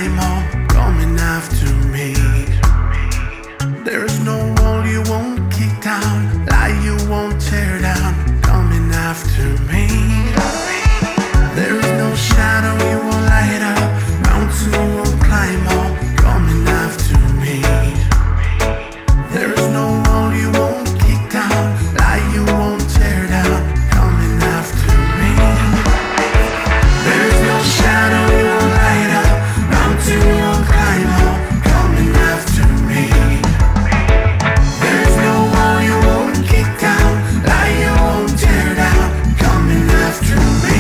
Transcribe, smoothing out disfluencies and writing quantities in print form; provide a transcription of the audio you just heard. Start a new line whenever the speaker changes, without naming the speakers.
climb up, coming after me. There's no wall you won't kick down, lie you won't tear down, coming after me. There's no shadow you won't light up, mountain you won't climb up, coming after me. There's no wall you won't kick down, lie you won't tear down, coming after me. There's no shadow you won't light up, mountain you won't climb up, coming after me. There's no wall you won't kick down, lie you won't tear down, coming after me.